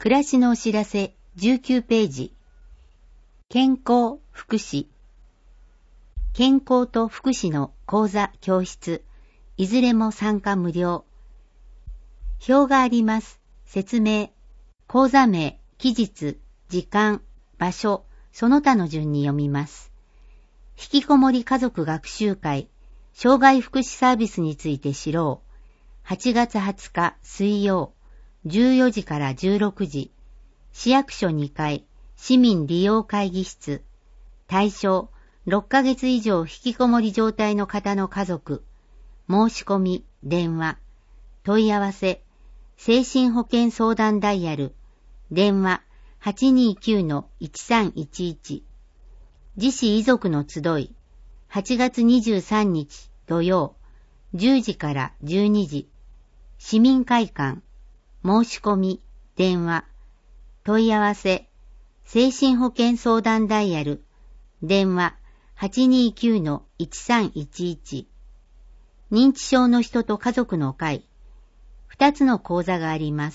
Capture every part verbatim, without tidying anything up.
暮らしのお知らせじゅうきゅうページ。健康、福祉。健康と福祉の講座、教室、いずれも参加無料。表があります。説明、講座名、期日、時間、場所、その他の順に読みます。引きこもり家族学習会、障害福祉サービスについて知ろう。はちがつはつか水曜、じゅうよじからじゅうろくじ、市役所にかい、市民利用会議室、対象、ろっかげつ以上引きこもり状態の方の家族、申し込み、電話、問い合わせ、精神保健相談ダイヤル、電話 はちにーきゅうのいちさんいちいち、自死遺族の集い、はちがつにじゅうさんにち土曜、じゅうじからじゅうにじ、市民会館、申し込み、電話、問い合わせ、精神保健相談ダイヤル、電話 はちにーきゅうのいちさんいちいち、認知症の人と家族の会、二つの講座があります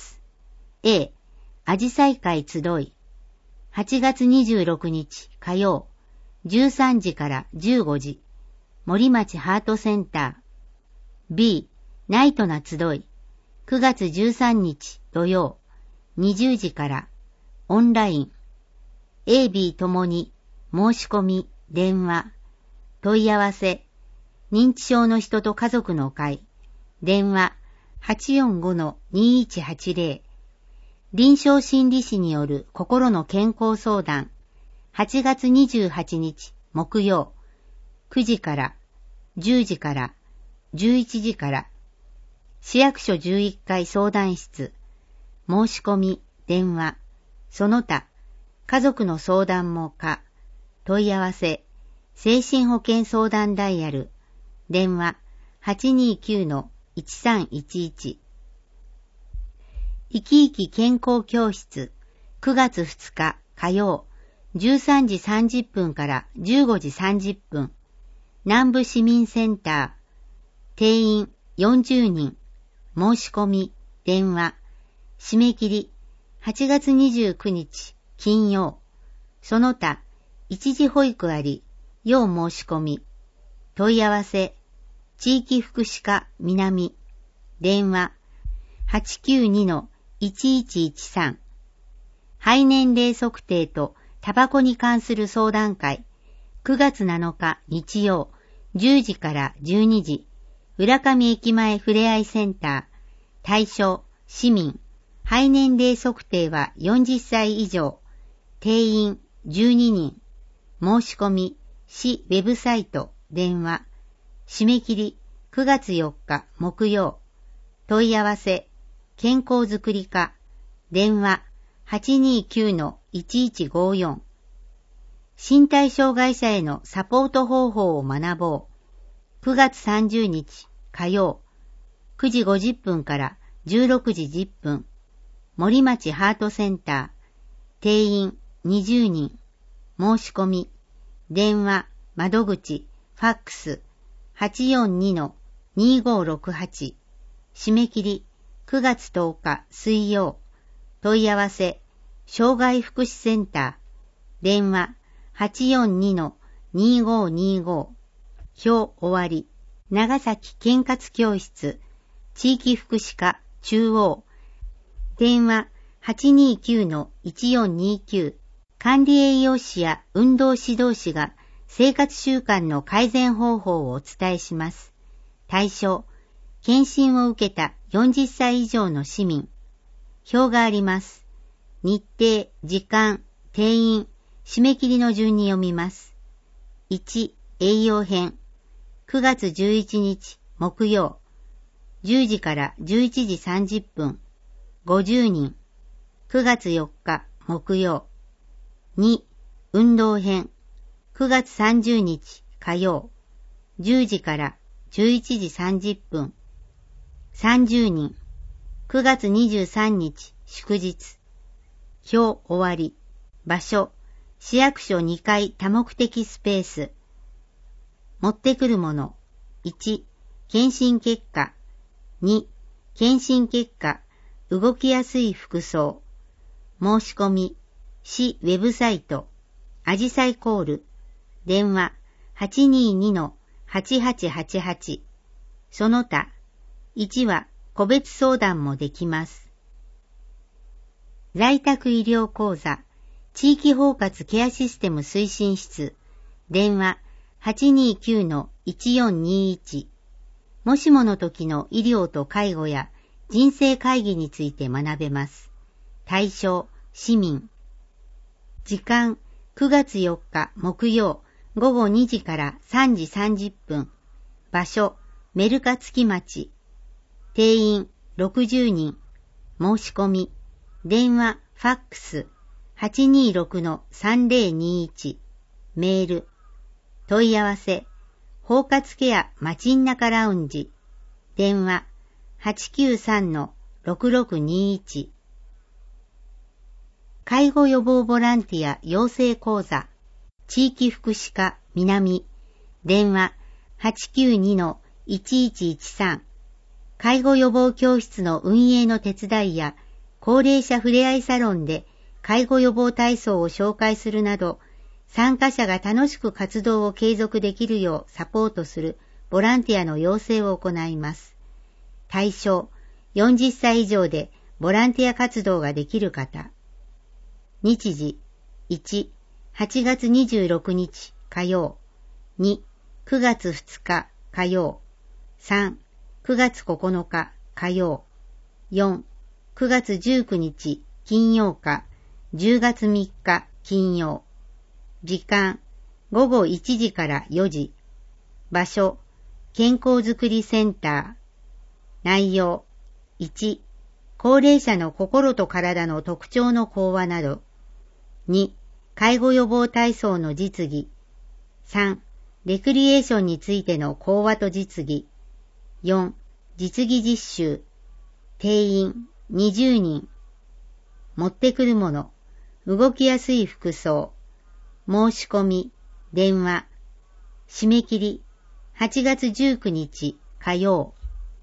。A、あじさい会集い、はちがつにじゅうろくにち火曜、じゅうさんじからじゅうごじ、森町ハートセンター。B、ナイトな集い、くがつじゅうさんにち土曜、にじゅうじからオンライン。A、B ともに申し込み、電話、問い合わせ、認知症の人と家族の会、電話 はちよんごのにいちはちぜろ、臨床心理士による心の健康相談、はちがつにじゅうはちにち木曜、くじからじゅうじからじゅういちじから、市役所じゅういっかい相談室、申し込み、電話、その他、家族の相談も可、問い合わせ、精神保健相談ダイヤル、電話 はちにーきゅうのいちさんいちいち。生き生き健康教室、くがつふつか火曜、じゅうさんじさんじゅっぷんからじゅうごじさんじゅっぷん、南部市民センター、定員よんじゅうにん、申し込み、電話、締め切りはちがつにじゅうくにち金曜、その他、一時保育あり、要申し込み、問い合わせ、地域福祉課南、電話 はちきゅうにのいちいちいちさん、肺年齢測定とタバコに関する相談会、くがつなのか日曜、じゅうじからじゅうにじ、浦上駅前ふれあいセンター、対象、市民、肺年齢測定はよんじゅっさい以上、定員じゅうににん、申し込み、市ウェブサイト、電話、締め切りくがつよっか木曜、問い合わせ、健康づくり課、電話 はちにーきゅうのいちいちごよん、身体障害者へのサポート方法を学ぼう、くがつさんじゅうにち火曜、くじごじゅっぷんからじゅうろくじじゅっぷん、森町ハートセンター、定員にじゅうにん、申し込み、電話、窓口、ファックス、はちよんにのにごろくはち、締め切りくがつとおか水曜、問い合わせ、障害福祉センター、電話 はちよんにのにごにご、表終わり、長崎健活教室、地域福祉課中央、電話 はちにーきゅうのいちよんにきゅう、管理栄養士や運動指導士が生活習慣の改善方法をお伝えします。対象、検診を受けたよんじゅっさい以上の市民。表があります。日程、時間、定員、締め切りの順に読みます。いち、栄養編。くがつじゅういちにち木曜、じゅうじからじゅういちじさんじゅっぷん、ごじゅうにん。くがつよっか木曜。に、運動編。くがつさんじゅうにち火曜、じゅうじからじゅういちじさんじゅっぷん、さんじゅうにん。くがつにじゅうさんにち祝日。表終わり。場所、市役所にかい多目的スペース。持ってくるもの。いち、検診結果。に、検診結果、動きやすい服装。 申し込み、市ウェブサイト、あじさいコール、電話 はちにーにのはちはちはちはち、その他、いちは個別相談もできます。在宅医療講座、地域包括ケアシステム推進室、電話 はちにーきゅうのいちよんにいち、もしもの時の医療と介護や人生会議について学べます。対象、市民。時間、くがつよっか木曜、ごごにじからさんじさんじゅっぷん。場所、メルカ月町。定員、ろくじゅうにん。申し込み、電話、ファックス、はちにーろくのさんぜろにいち。メール、問い合わせ、包括ケアマチンナカラウンジ。電話、はちきゅうさんのろくろくにいち。介護予防ボランティア養成講座、地域福祉課南、電話 はちきゅうにのいちいちいちさん。介護予防教室の運営の手伝いや、高齢者ふれあいサロンで介護予防体操を紹介するなど、参加者が楽しく活動を継続できるようサポートするボランティアの養成を行います。対象、よんじゅっさい以上でボランティア活動ができる方。日時、いち、はちがつにじゅうろくにち火曜、に、くがつふつか火曜、さん、くがつここのか火曜、よん、くがつじゅうくにち金曜か、じゅうがつみっか金曜。時間、ごごいちじからよじ。場所、健康づくりセンター。内容、いち、高齢者の心と体の特徴の講話など。に、介護予防体操の実技。さん、レクリエーションについての講話と実技。よん、実技実習。定員にじゅうにん。持ってくるもの、動きやすい服装。申し込み、電話。締め切り、はちがつじゅうくにち火曜。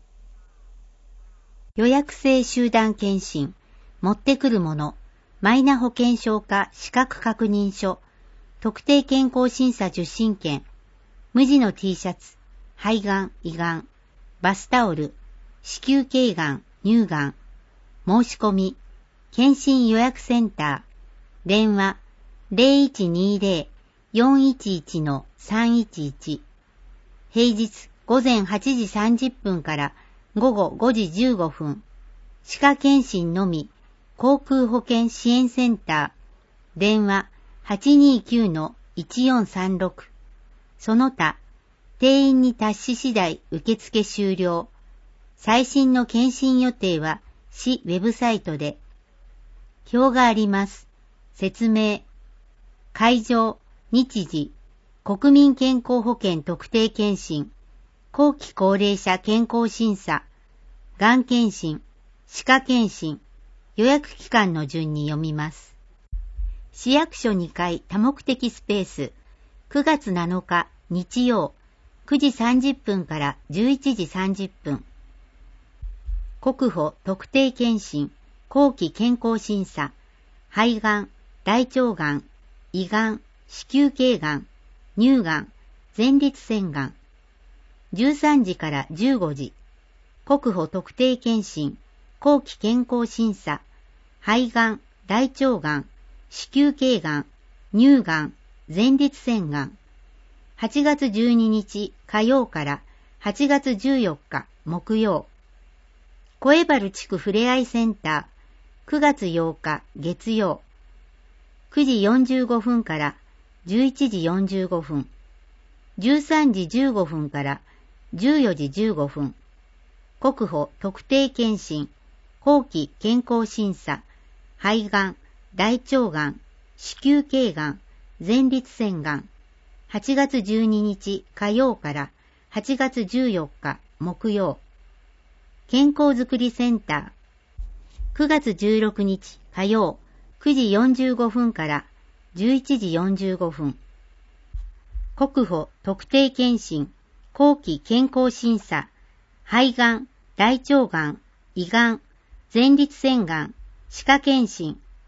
予約制集団検診、持ってくるもの、マイナ保険証か資格確認書、特定健康審査受診券、無地の T シャツ、肺がん、胃がん、バスタオル、子宮頸がん、乳がん、申し込み、検診予約センター、電話 ゼロいちにゼロ よんいちいちのさんいちいち、平日午前はちじさんじゅっぷんから午後ごじじゅうごふん、歯科検診のみ、航空保険支援センター、電話 はちにーきゅうのいちよんさんろく、その他、定員に達し次第受付終了。最新の検診予定は市ウェブサイトで。表があります。説明。会場、日時、国民健康保険特定健診、後期高齢者健康審査、がん検診、歯科検診、予約期間の順に読みます。市役所にかい多目的スペース、くがつなのか日曜、くじさんじゅっぷんからじゅういちじさんじゅっぷん。国保特定健診、後期健康審査、肺がん、大腸がん、胃がん、子宮頸がん、乳がん、前立腺がん。じゅうさんじからじゅうごじ、国保特定健診、後期健康審査、肺がん、大腸がん、子宮頸がん、乳がん、前立腺がん。はちがつじゅうににち火曜からはちがつじゅうよっか木曜。小江原地区ふれあいセンター、くがつようか月曜。くじよんじゅうごふんからじゅういちじよんじゅうごふん。じゅうさんじじゅうごふんからじゅうよじじゅうごふん。国保特定健診、後期健康審査、肺がん、大腸がん、子宮頸がん、前立腺がん。はちがつじゅうににち火曜からはちがつじゅうよっか木曜。健康づくりセンター、くがつじゅうろくにち火曜、くじよんじゅうごふんからじゅういちじよんじゅうごふん。国保特定健診、後期健康審査、肺がん、大腸がん、胃がん、前立腺がん、歯科検診。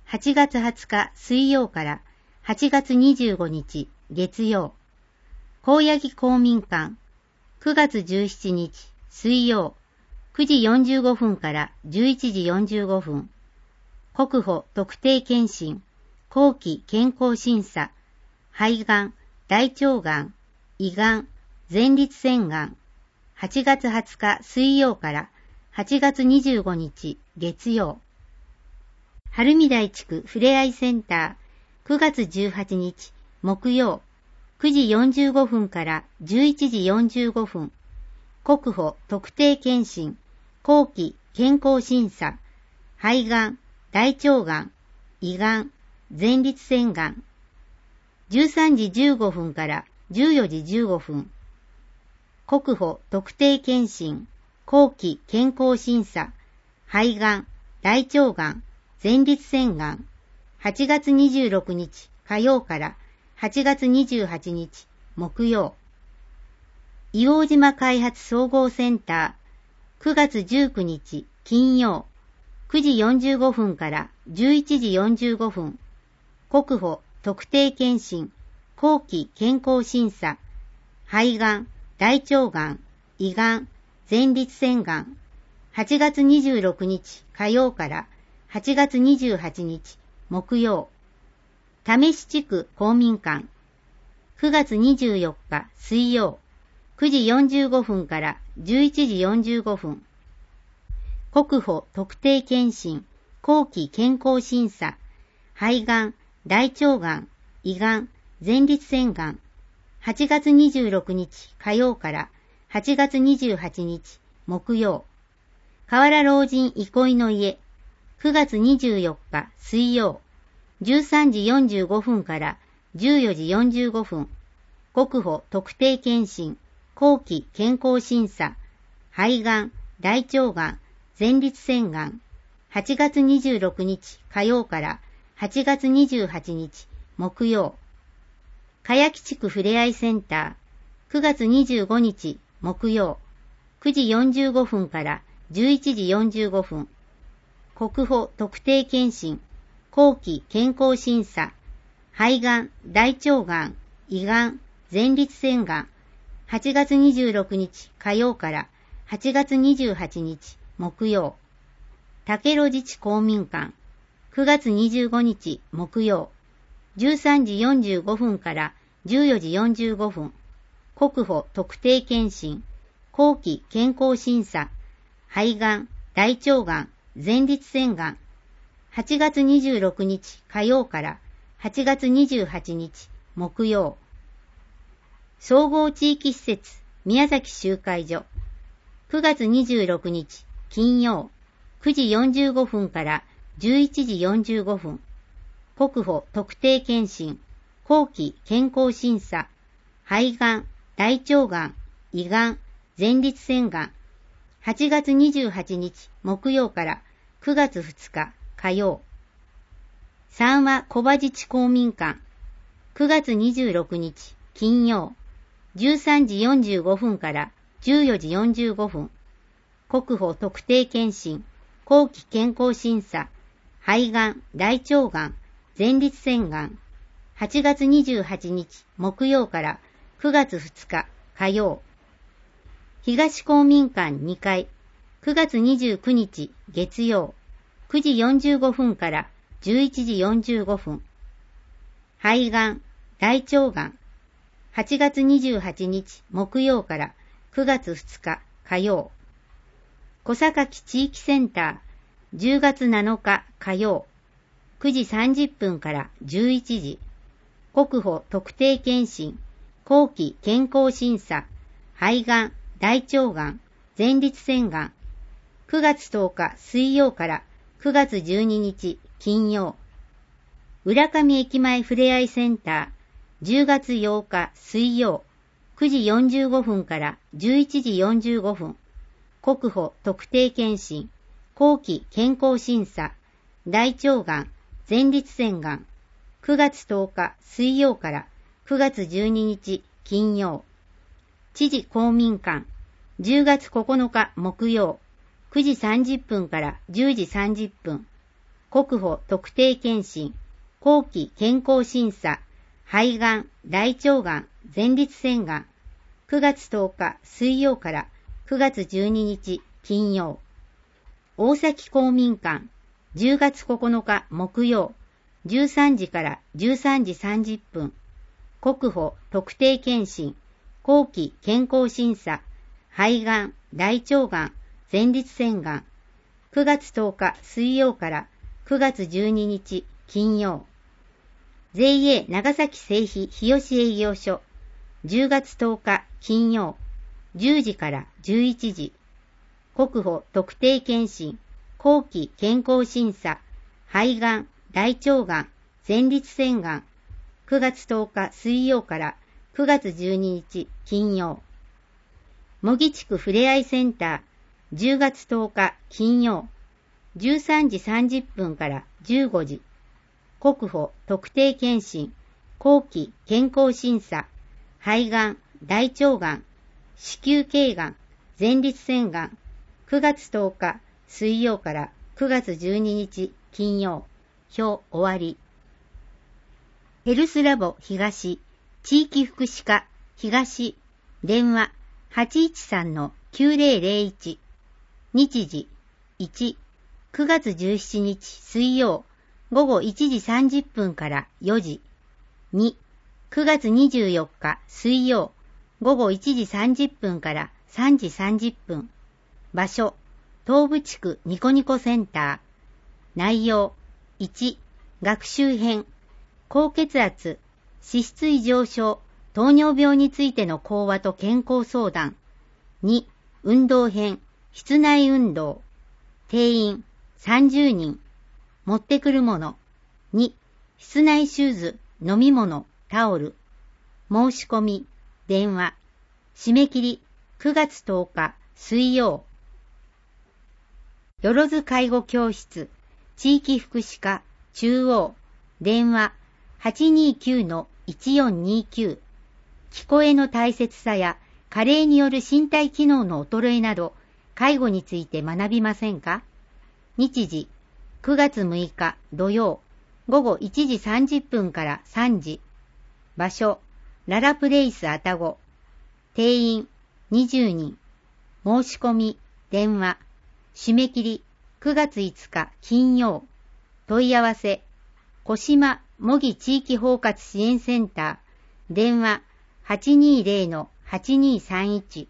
はちがつはつか水曜からはちがつにじゅうごにち月曜。高柳公民館くがつじゅうしちにち水曜くじよんじゅうごふんからじゅういちじよんじゅうごふん。国保特定健診後期健康審査肺がん、大腸がん、胃がん、前立腺がんはちがつはつか水曜からはちがつにじゅうごにち月曜。晴海台地区ふれあいセンターくがつじゅうはちにち木曜くじよんじゅうごふんからじゅういちじよんじゅうごふん。国保特定健診後期健康審査肺がん、大腸がん、胃がん、前立腺がんじゅうさんじじゅうごふんからじゅうよじじゅうごふん。国保特定健診後期健康審査肺がん、大腸がん、前立腺がんはちがつにじゅうろくにち火曜からはちがつにじゅうはちにち木曜。硫黄島開発総合センターくがつじゅうくにち金曜くじよんじゅうごふんからじゅういちじよんじゅうごふん。国保特定健診後期健康審査肺がん、大腸がん、胃がん、前立腺がんはちがつにじゅうろくにち火曜からはちがつにじゅうはちにち木曜。為市地区公民館くがつにじゅうよっか水曜くじよんじゅうごふんからじゅういちじよんじゅうごふん。国保特定健診後期健康審査肺がん、大腸がん、胃がん、前立腺がんはちがつにじゅうろくにち火曜からはちがつにじゅうはちにち木曜。河原老人憩いの家くがつにじゅうよっか水曜じゅうさんじよんじゅうごふんからじゅうよじよんじゅうごふん。国保特定健診後期健康審査肺がん、大腸がん、前立腺がんはちがつにじゅうろくにち火曜からはちがつにじゅうはちにち木曜。茅木地区ふれあいセンターくがつにじゅうごにち木曜くじよんじゅうごふんからじゅういちじよんじゅうごふん。国保特定健診後期健康審査肺がん、大腸がん、胃がん、前立腺がんはちがつにじゅうろくにち火曜からはちがつにじゅうはちにち木曜。竹路自治公民館くがつにじゅうごにち木曜じゅうさんじよんじゅうごふんからじゅうよじよんじゅうごふん。国保特定健診後期健康審査肺がん、大腸がん、前立腺がんはちがつにじゅうろくにち火曜からはちがつにじゅうはちにち木曜。総合地域施設宮崎集会所くがつにじゅうろくにち金曜くじよんじゅうごふんからじゅういちじよんじゅうごふん。国保特定健診後期健康審査肺がん、大腸がん、胃がん、前立腺がんはちがつにじゅうはちにち木曜からくがつふつか火曜。三和小葉自治公民館くがつにじゅうろくにち金曜じゅうさんじよんじゅうごふんからじゅうよじよんじゅうごふん。国保特定健診後期健康審査肺がん、大腸がん、前立腺がんはちがつにじゅうはちにち木曜からくがつふつか火曜。東公民館にかいくがつにじゅうくにち月曜くじよんじゅうごふんからじゅういちじよんじゅうごふん。肺がん、大腸がんはちがつにじゅうはちにち木曜からくがつふつか火曜。小坂地域センターじゅうがつなのか火曜くじさんじゅっぷんからじゅういちじ。国保特定健診後期健康審査肺がん、大腸がん、前立腺がんくがつとおか水曜からくがつじゅうににち金曜。浦上駅前ふれあいセンターじゅうがつようか水曜くじよんじゅうごふんからじゅういちじよんじゅうごふん。国保特定健診後期健康審査大腸がん、前立腺がんくがつとおか水曜からくがつじゅうににち金曜。知事公民館じゅうがつここのか木曜くじさんじゅっぷんからじゅうじさんじゅっぷん。 国保特定健診、後期健康審査、肺がん、大腸がん、前立腺がん、くがつとおか水曜からくがつじゅうににち金曜。大崎公民館、じゅうがつここのか木曜、じゅうさんじからじゅうさんじさんじゅっぷん、国保特定健診、後期健康審査、肺がん、大腸がん、前立腺がん、くがつとおか水曜からくがつじゅうににち金曜。ゼーイエー 長崎製皮日吉営業所、じゅうがつとおか金曜、じゅうじからじゅういちじ、国保特定健診、後期健康審査、肺がん、大腸がん、前立腺がん、くがつとおか水曜からくがつじゅうににち金曜。茂木地区ふれあいセンター、じゅうがつとおか金曜、じゅうさんじさんじゅっぷんからじゅうごじ、国保特定健診、後期健康審査、肺がん、大腸がん、子宮頸がん、前立腺がん、くがつとおか水曜からくがつじゅうににち金曜。表終わり。ヘルスラボ東、地域福祉課東、電話 はちいちさんのきゅうぜろぜろいち、日時いち、くがつじゅうしちにち水曜ごごいちじさんじゅっぷんからよじ、に、くがつにじゅうよっか水曜ごごいちじさんじゅっぷんからさんじさんじゅっぷん、場所、東部地区ニコニコセンター、内容、いち、学習編、高血圧、脂質異常症、糖尿病についての講話と健康相談。に、運動編、室内運動。定員さんじゅうにん。持ってくるもの。に、室内シューズ、飲み物、タオル。申し込み、電話。締め切り、くがつとおか水曜。よろず介護教室、地域福祉課、中央。電話 はちにーきゅうのいちよんにーきゅう。聞こえの大切さや加齢による身体機能の衰えなど、介護について学びませんか？日時、くがつむいか土曜、ごごいちじさんじゅっぷんからさんじ。場所、ララプレイス愛宕。定員にじゅうにん。申し込み、電話。締め切り、くがついつか金曜。問い合わせ、小島茂木地域包括支援センター、電話 はちにーぜろのはちにーさんいち。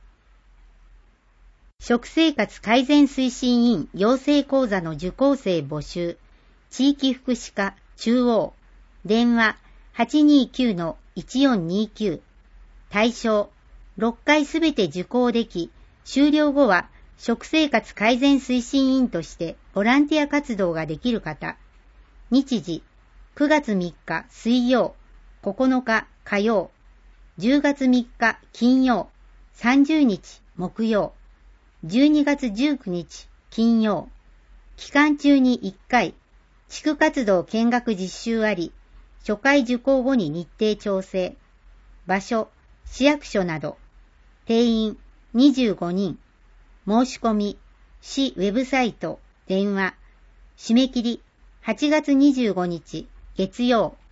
食生活改善推進委員養成講座の受講生募集、地域福祉課中央、電話 はちにーきゅうのいちよんにーきゅう。対象、ろっかいすべて受講でき、終了後は食生活改善推進委員としてボランティア活動ができる方。日時、くがつみっか水曜、ここのか火曜、じゅうがつみっか金曜、さんじゅうにち木曜、じゅうにがつじゅうくにち金曜。期間中にいっかい、地区活動見学実習あり、初回受講後に日程調整。場所、市役所など。定員にじゅうごにん。申し込み、市ウェブサイト、電話。締め切りはちがつにじゅうごにち月曜。